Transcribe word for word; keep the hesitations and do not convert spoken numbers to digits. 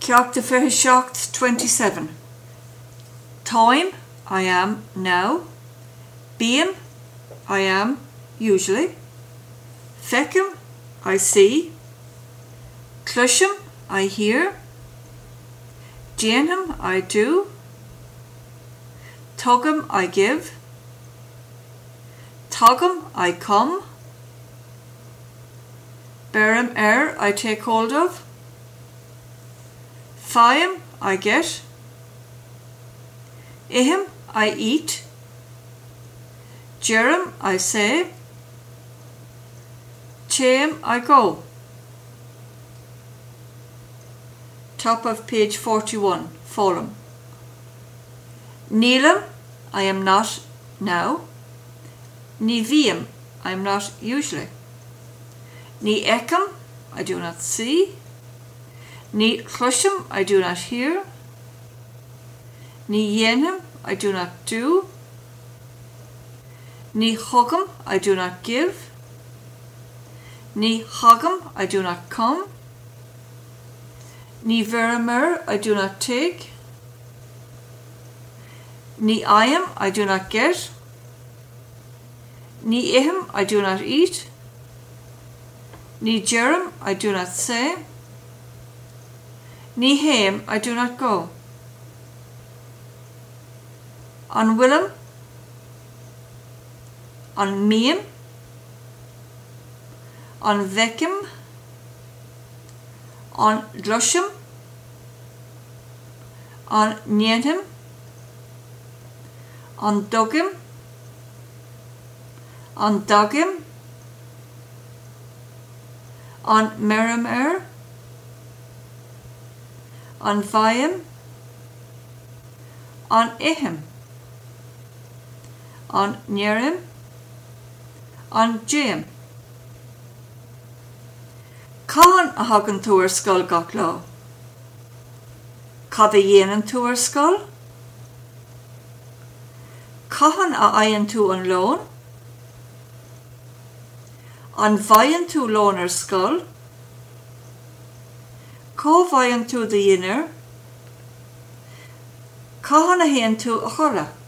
Ceachta fiche seacht twenty-seven. Time, I am now. Bíam, I am usually. Fecum, I see. Clusham, I hear. Déanam, I do. Tugam, I give. Tugam, I come. Beram er, I take hold of. Fiam, I get. Ihim, I eat. Jerum, I say. Chaim, I go. Top of page forty-one, Fulham. Neelam, I am not now. Ní bhíam, I am not usually. Ní ecam, I do not see. Ní chlusham, I do not hear. Ní dhéanam, I do not do. Ní chugam, I do not give. Ní chagam, I do not come. Ní veramur, I do not take. Ní ayam, I do not get. Ní ihim, I do not eat. Ní jerum, I do not say. Ní haim, I do not go. An Willem, an Miam, an Vecum, an Glusham, an Nienham, an Dugim, an Dugim, an Merimer, an Viam, an Ihim, an Nerim, an Jaim. Cahan a hagan tú ar scoil gach lá? Cad a dhéanaan tú ar scoil? Cahan a aigheann tú an lón? An bhaigheann tú lón ar scoil? Có bhaigheann tú de dhéanaar? Cahan a héann tú a chorra?